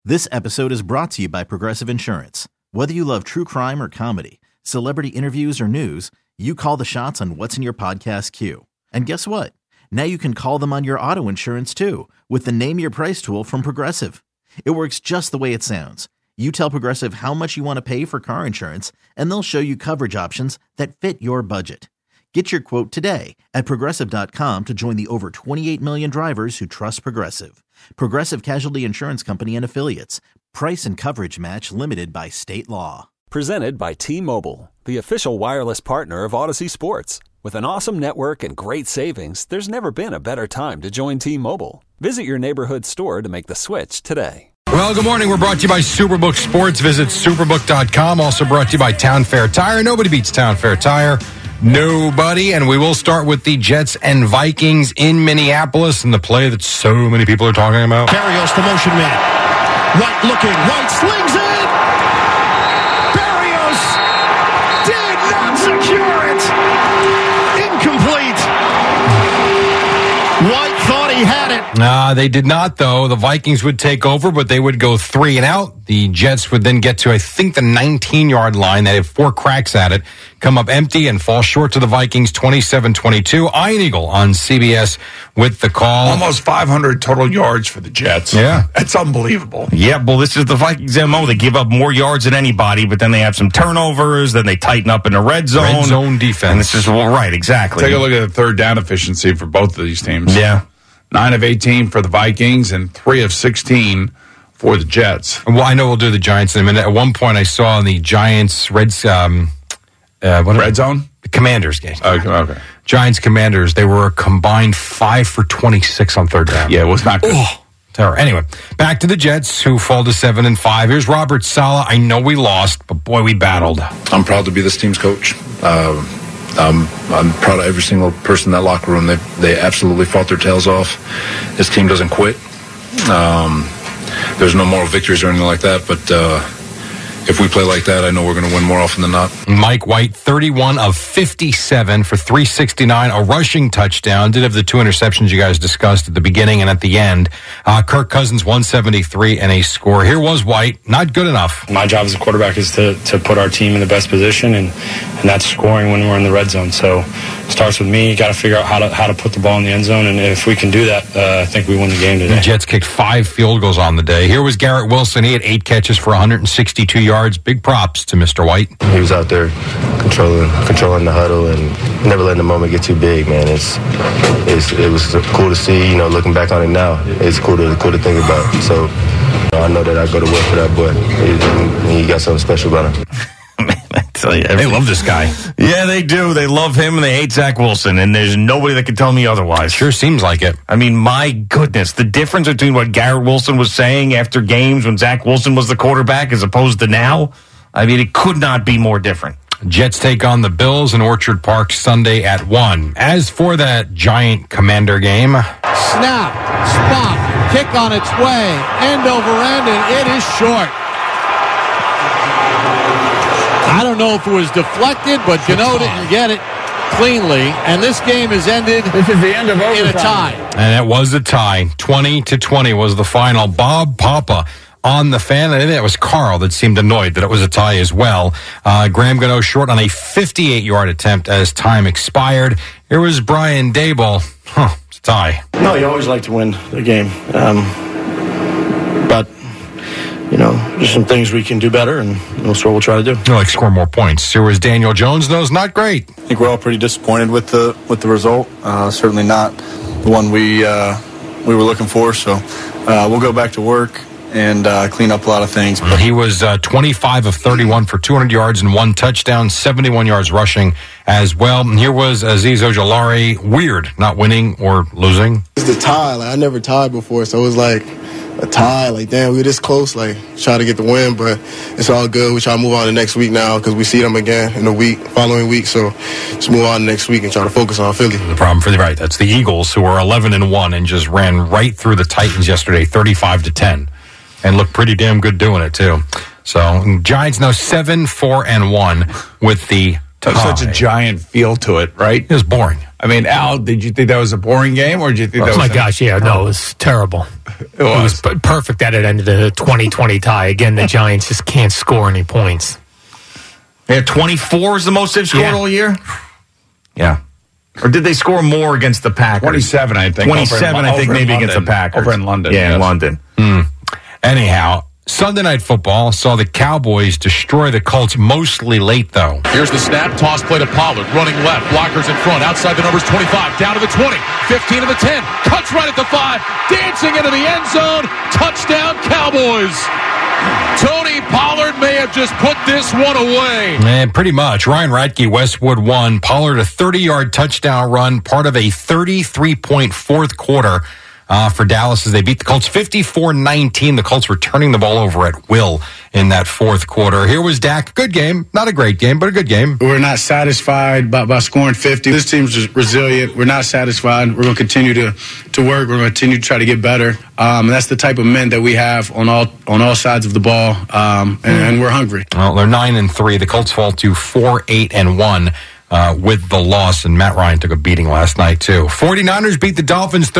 This episode is brought to you by Progressive Insurance. Whether you love true crime or comedy, celebrity interviews or news, you call the shots on what's in your podcast queue. And guess what? Now you can call them on your auto insurance too with the Name Your Price tool from Progressive. It works just the way it sounds. You tell Progressive how much you want to pay for car insurance, and they'll show you coverage options that fit your budget. Get your quote today at Progressive.com to join the over 28 million drivers who trust Progressive. Progressive Casualty Insurance Company and Affiliates. Price and coverage match limited by state law. Presented by T-Mobile, the official wireless partner of Odyssey Sports. With an awesome network and great savings, there's never been a better time to join T-Mobile. Visit your neighborhood store to make the switch today. Well, good morning. We're brought to you by Superbook Sports. Visit superbook.com. Also brought to you by Town Fair Tire. Nobody beats Town Fair Tire. Nobody. And we will start with the Jets and Vikings in Minneapolis and the play that so many people are talking about. Berrios, the motion man. White looking. White slings it. Berrios did not secure it. Incomplete. White thought he had it. They did not, though. The Vikings would take over, but they would go 3 and out. The Jets would then get to, I think, the 19-yard line. They have 4 cracks at it, come up empty, and fall short to the Vikings 27-22. Ian Eagle on CBS with the call. Almost 500 total yards for the Jets. Yeah. That's unbelievable. Yeah, well, this is the Vikings' MO. They give up more yards than anybody, but then they have some turnovers, then they tighten up in the red zone. Red zone defense. And this is, well, right, exactly. Take a look at the third down efficiency for both of these teams. Yeah. 9 of 18 for the Vikings and 3 of 16 for the Jets. Well, I know we'll do the Giants in a minute. At one point, I saw in the Giants red zone? The Commanders game. Okay. Giants Commanders, they were a combined 5 for 26 on third down. Yeah, it was not good. Terror. Anyway, back to the Jets, who fall to 7-5. Here's Robert Saleh. I know we lost, but boy, we battled. I'm proud to be this team's coach. I'm proud of every single person in that locker room. They absolutely fought their tails off. This team doesn't quit. There's no moral victories or anything like that, but if we play like that, I know we're going to win more often than not. Mike White, 31 of 57 for 369, a rushing touchdown. Did have the 2 interceptions you guys discussed at the beginning and at the end. Kirk Cousins, 173 and a score. Here was White, not good enough. My job as a quarterback is to put our team in the best position, and that's scoring when we're in the red zone. So it starts with me. Got to figure out how to put the ball in the end zone, and if we can do that, I think we win the game today. The Jets kicked 5 field goals on the day. Here was Garrett Wilson. He had 8 catches for 162 yards. Big props to Mr. White. He was out there controlling the huddle and never letting the moment get too big, man. It was cool to see, looking back on it now. It's cool to think about. So I know that I go to work for that boy. He got something special about him. They love this guy. Yeah, they do. They love him and they hate Zach Wilson, and there's nobody that can tell me otherwise. Sure seems like it. I mean, my goodness, the difference between what Garrett Wilson was saying after games when Zach Wilson was the quarterback as opposed to now, I mean, it could not be more different. Jets take on the Bills in Orchard Park Sunday at 1. As for that Giant Commander game. Snap, spot, kick on its way, end over end, and it is short. I don't know if it was deflected, but Gano didn't get it cleanly, and this game has ended. This is the end of overtime. In a tie. And it was a tie. 20-20 was the final. Bob Papa on the fan. I think it was Carl that seemed annoyed that it was a tie as well. Graham Gano short on a 58-yard attempt as time expired. Here was Brian Daboll. It's a tie. No, you always like to win the game. But there's some things we can do better, and that's what we'll try to do. You like score more points. Here was Daniel Jones. Those not great. I think we're all pretty disappointed with the result. Certainly not the one we were looking for. So we'll go back to work and clean up a lot of things. He was 25 of 31 for 200 yards and 1 touchdown, 71 yards rushing as well. And here was Azeez Ojulari. Weird, not winning or losing. It's the tie. I never tied before, so it was like a tie. Damn, we were this close. Try to get the win, but it's all good. We try to move on to next week now because we see them again in the following week. So just move on next week and try to focus on Philly. The problem for that's the Eagles, who are 11-1 and just ran right through the Titans yesterday, 35-10. And looked pretty damn good doing it, too. So, Giants now 7-4-1 with the tie. Such a giant feel to it, right? It was boring. I mean, Al, did you think that was a boring game, or did you think that was... Oh, my gosh, yeah, no, it was terrible. It was perfect that it ended in a 20-20 tie. Again, the Giants just can't score any points. Yeah, 24 is the most they've scored all year? Yeah. Or did they score more against the Packers? 27, I think. 27, I think, maybe against the Packers. Over in London. Yeah, in London. Anyhow, Sunday Night Football saw the Cowboys destroy the Colts mostly late, though. Here's the snap, toss play to Pollard, running left, blockers in front, outside the numbers 25, down to the 20, 15 to the 10, cuts right at the 5, dancing into the end zone, touchdown Cowboys. Tony Pollard may have just put this one away. And pretty much. Ryan Radke, Westwood won. Pollard a 30-yard touchdown run, part of a 33-point fourth quarter for Dallas as they beat the Colts 54-19. The Colts were turning the ball over at will in that fourth quarter. Here was Dak. Good game. Not a great game, but a good game. We're not satisfied by scoring 50. This team's resilient. We're not satisfied. We're going to continue to work. We're going to continue to try to get better. And that's the type of men that we have on all sides of the ball. And we're hungry. Well, they're 9-3. The Colts fall to 4-8-1. With the loss, and Matt Ryan took a beating last night, too. 49ers beat the Dolphins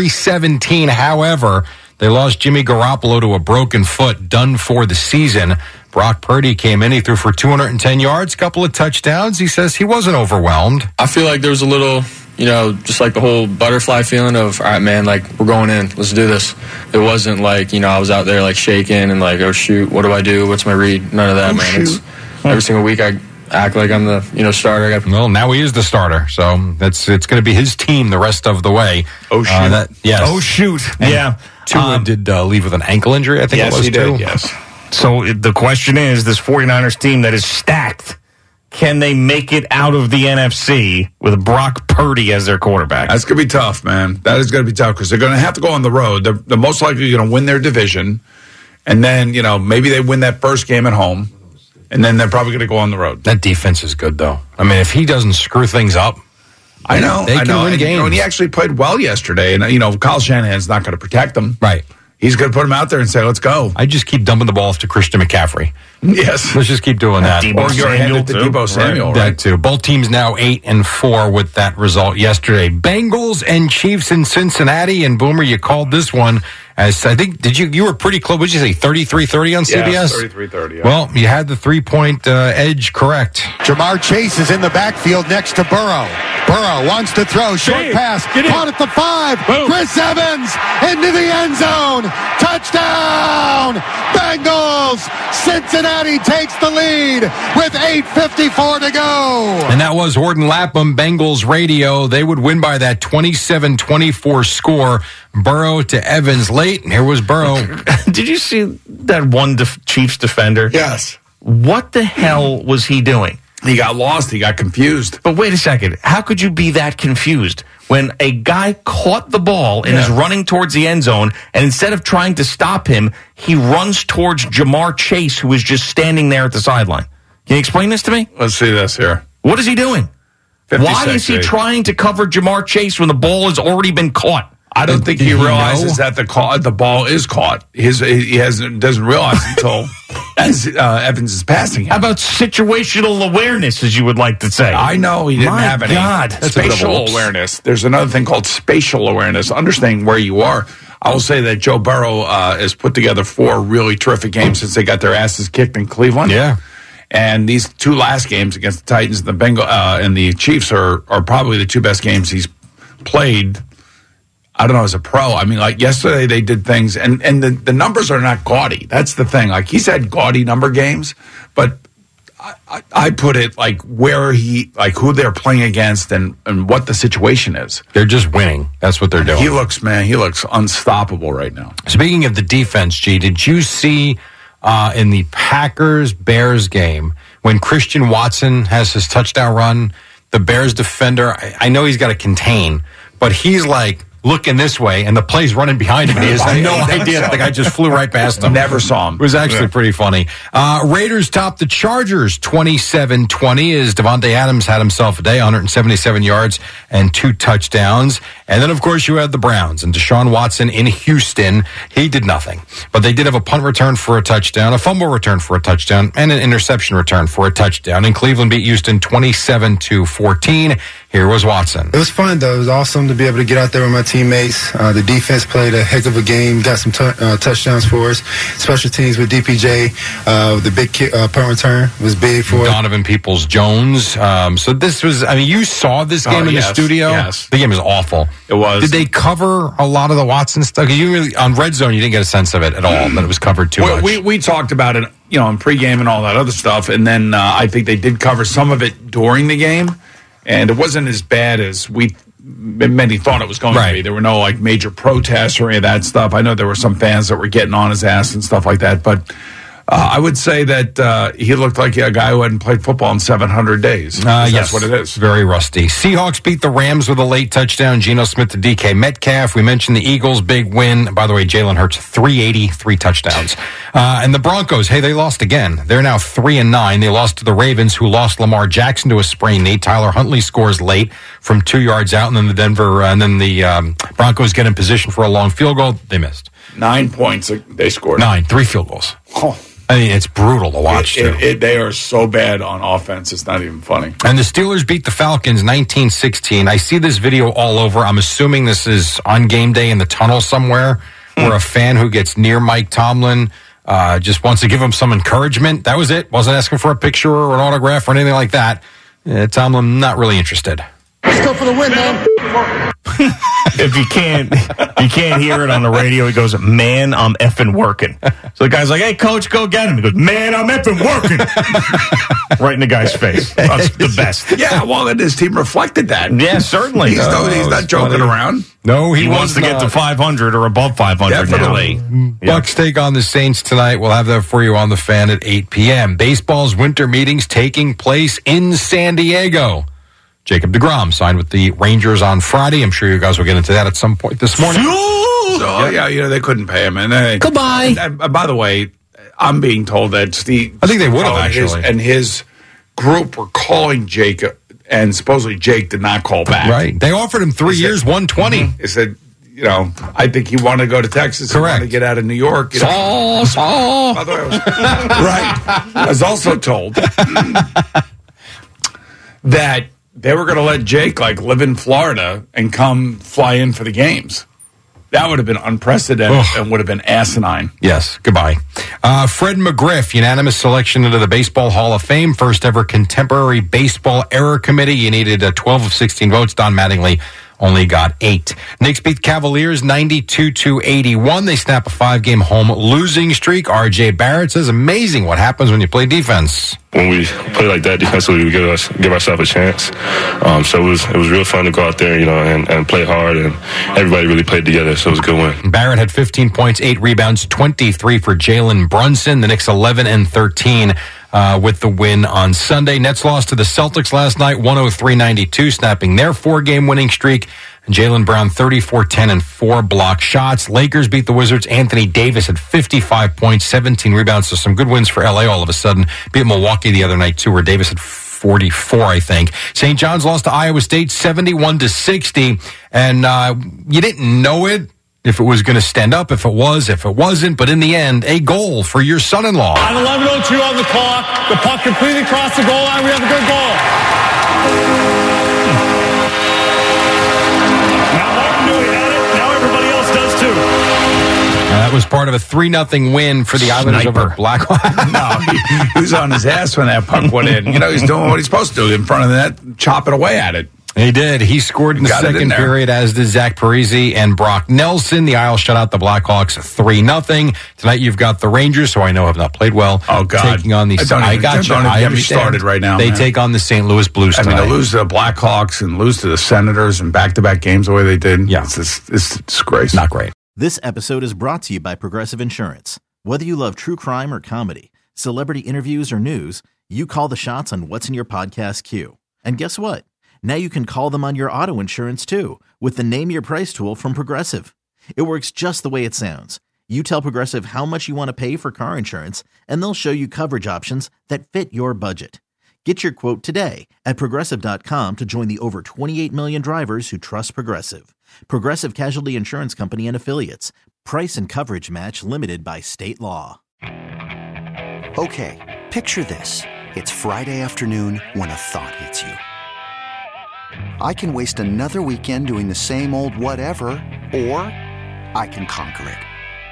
33-17. However, they lost Jimmy Garoppolo to a broken foot, done for the season. Brock Purdy came in. He threw for 210 yards, couple of touchdowns. He says he wasn't overwhelmed. I feel like there was a little, just like the whole butterfly feeling of, all right, man, like, we're going in. Let's do this. It wasn't like, I was out there, like, shaking and like, oh, shoot, what do I do? What's my read? None of that, man. It's every single week I act like I'm the starter. Well, now he is the starter, so it's going to be his team the rest of the way. Oh shoot! Yes. Oh shoot! And yeah. Tua did leave with an ankle injury. I think it was he too. did, yes. So the question is, this 49ers team that is stacked, can they make it out of the NFC with Brock Purdy as their quarterback? That's going to be tough, man. That is going to be tough because they're going to have to go on the road. They're most likely going to win their division, and then maybe they win that first game at home. And then they're probably going to go on the road. That defense is good, though. I mean, if he doesn't screw things up, I know. They can win games. And he actually played well yesterday. And, Kyle Shanahan's not going to protect them. Right. He's going to put him out there and say, let's go. I just keep dumping the ball off to Christian McCaffrey. Yes. Let's just keep doing that. Or you're headed to Deebo Samuel, right? That too. Both teams now 8-4 with that result yesterday. Bengals and Chiefs in Cincinnati. And Boomer, you called this one as, I think, you were pretty close. What did you say, 33-30 on CBS? Yes, 33-30, yeah. Well, you had the 3-point edge correct. Jamar Chase is in the backfield next to Burrow. Burrow wants to throw. Short pass. Caught at the 5. Boom. Chris Evans into the end zone. Touchdown! Bengals! Cincinnati takes the lead with 8:54 to go. And that was Horton Lapham, Bengals radio. They would win by that 27-24 score. Burrow to Evans late. And here was Burrow. Did you see that one Chiefs defender? Yes. What the hell was he doing? He got lost. He got confused. But wait a second. How could you be that confused when a guy caught the ball and is running towards the end zone, and instead of trying to stop him, he runs towards Jamar Chase, who is just standing there at the sideline? Can you explain this to me? Let's see this here. What is he doing? Why is he trying to cover Jamar Chase when the ball has already been caught? I don't think he realizes that the ball is caught. He doesn't realize until as Evans is passing him. How about situational awareness, as you would like to say? I know he didn't have any. God. Spatial awareness. There's another thing called spatial awareness, understanding where you are. I will say that Joe Burrow has put together 4 really terrific games since they got their asses kicked in Cleveland. Yeah. And these 2 last games against the Titans and the and the Chiefs are probably the 2 best games he's played. I don't know, as a pro. I mean, like yesterday they did things, and the numbers are not gaudy. That's the thing. Like he's had gaudy number games, but I put it like who they're playing against and what the situation is. They're just winning. That's what they're doing. He looks unstoppable right now. Speaking of the defense, G, did you see in the Packers-Bears game when Christian Watson has his touchdown run, the Bears defender, I know he's got to contain, but he's like looking this way, and the play's running behind him, and he has no idea that the guy just flew right past him. Never saw him. It was actually pretty funny. Raiders topped the Chargers 27-20 as Devontae Adams had himself a day, 177 yards and 2 touchdowns. And then, of course, you had the Browns and Deshaun Watson in Houston. He did nothing. But they did have a punt return for a touchdown, a fumble return for a touchdown, and an interception return for a touchdown. And Cleveland beat Houston 27-14. Here was Watson. It was fun, though. It was awesome to be able to get out there with my teammates. The defense played a heck of a game, got some touchdowns for us. Special teams with DPJ, the big punt return was big for Donovan Peoples-Jones. So this was, you saw this game in the studio? Yes. The game was awful. It was. Did they cover a lot of the Watson stuff? 'Cause you really, on Red Zone, you didn't get a sense of it at all, that it was covered too much. We talked about it, in pregame and all that other stuff, and then I think they did cover some of it during the game, and it wasn't as bad as many thought it was going to be. There were no major protests or any of that stuff. I know there were some fans that were getting on his ass and stuff like that, but I would say that he looked like a guy who hadn't played football in 700 days. Yes, that's what it is. Very rusty. Seahawks beat the Rams with a late touchdown. Geno Smith to DK Metcalf. We mentioned the Eagles' big win. By the way, Jalen Hurts, 380, 3 touchdowns. And the Broncos, hey, they lost again. They're now 3-9. They lost to the Ravens, who lost Lamar Jackson to a sprained knee. Tyler Huntley scores late from 2 yards out, and then the Broncos get in position for a long field goal. They missed. 9 points they scored. 3 field goals. Oh. It's brutal to watch, too. They are so bad on offense, it's not even funny. And the Steelers beat the Falcons 19-16. I see this video all over. I'm assuming this is on game day in the tunnel somewhere, where a fan who gets near Mike Tomlin just wants to give him some encouragement. That was it. Wasn't asking for a picture or an autograph or anything like that. Tomlin, not really interested. Let's go for the win, man. If you can't hear it on the radio, he goes, "Man, I'm effing working." So the guy's like, "Hey, coach, go get him." He goes, "Man, I'm effing working." Right in the guy's face. That's the best. Yeah, well, and his team reflected that. Yeah, certainly. He's not joking around. No, he wants to get to 500 or above 500 Definitely. now. Bucks take on the Saints tonight. We'll have that for you on the Fan at 8 p.m. Baseball's winter meetings taking place in San Diego. Jacob deGrom signed with the Rangers on Friday. I'm sure you guys will get into that at some point this morning. So, they couldn't pay him. And Goodbye. By the way, I'm being told that Steve... I think they would have, actually. And his group were calling Jacob, and supposedly Jake did not call back. Right. They offered him 3 years, 120. He said, I think he wanted to go to Texas. Correct. He wanted to get out of New York. By the way, I was also told that they were going to let Jake live in Florida and come fly in for the games. That would have been unprecedented and would have been asinine. Yes, goodbye. Fred McGriff, unanimous selection into the Baseball Hall of Fame, first ever contemporary baseball error committee. You needed 12 of 16 votes. Don Mattingly only got 8. Knicks beat Cavaliers 92-81. They snap a 5-game home losing streak. RJ Barrett says, amazing what happens when you play defense. When we play like that defensively, we give ourselves a chance. So it was real fun to go out there, and play hard, and everybody really played together. So it was a good win. Barrett had 15 points, 8 rebounds, 23 for Jalen Brunson. The Knicks 11-13 with the win on Sunday. Nets lost to the Celtics last night, 103-92, snapping their 4-game winning streak. Jaylen Brown, 34-10 and 4 block shots. Lakers beat the Wizards. Anthony Davis had 55 points, 17 rebounds. So some good wins for LA all of a sudden. Beat Milwaukee the other night, too, where Davis had 44, I think. St. John's lost to Iowa State 71-60. And you didn't know it, if it was going to stand up, if it wasn't. But in the end, a goal for your son-in-law. On 11:02 on the clock, the puck completely crossed the goal line. We have a good goal. Now Martin knew he had it. Now everybody else does too. That was part of a 3-0 win for the Islanders over Blackhawks. No, he was on his ass when that puck went in. He's doing what he's supposed to do in front of the net, chopping away at it. He did. He scored in the second period, as did Zach Parise and Brock Nelson. The Isles shut out the Blackhawks 3-0. Tonight you've got the Rangers, who I know have not played well. Oh, God. Taking on the... I got you. I understand. Started right now. They take on the St. Louis Blues tonight. To lose to the Blackhawks and lose to the Senators and back-to-back games the way they did, it's a disgrace. Not great. This episode is brought to you by Progressive Insurance. Whether you love true crime or comedy, celebrity interviews or news, you call the shots on what's in your podcast queue. And guess what? Now you can call them on your auto insurance, too, with the Name Your Price tool from Progressive. It works just the way it sounds. You tell Progressive how much you want to pay for car insurance, and they'll show you coverage options that fit your budget. Get your quote today at Progressive.com to join the over 28 million drivers who trust Progressive. Progressive Casualty Insurance Company and Affiliates. Price and coverage match limited by state law. Okay, picture this. It's Friday afternoon when a thought hits you. I can waste another weekend doing the same old whatever, or I can conquer it.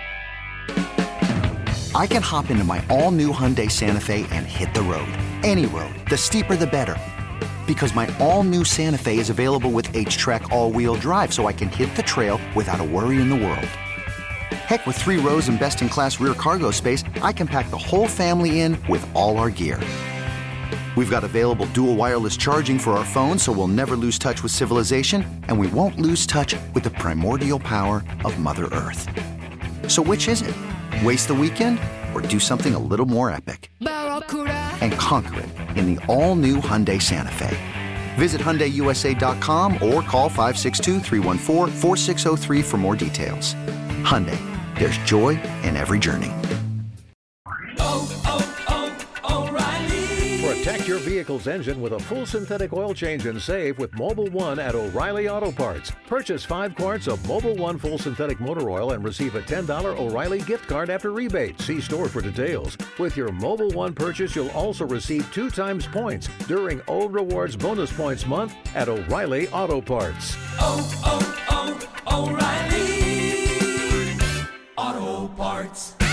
I can hop into my all-new Hyundai Santa Fe and hit the road. Any road. The steeper, the better. Because my all-new Santa Fe is available with H-Track all-wheel drive, so I can hit the trail without a worry in the world. Heck, with 3 rows and best-in-class rear cargo space, I can pack the whole family in with all our gear. We've got available dual wireless charging for our phones, so we'll never lose touch with civilization, and we won't lose touch with the primordial power of Mother Earth. So which is it? Waste the weekend or do something a little more epic? And conquer it in the all-new Hyundai Santa Fe. Visit HyundaiUSA.com or call 562-314-4603 for more details. Hyundai, there's joy in every journey. Protect your vehicle's engine with a full synthetic oil change and save with Mobil 1 at O'Reilly Auto Parts. Purchase 5 quarts of Mobil 1 full synthetic motor oil and receive a $10 O'Reilly gift card after rebate. See store for details. With your Mobil 1 purchase, you'll also receive 2 times points during O Rewards Bonus Points Month at O'Reilly Auto Parts. O'Reilly Auto Parts.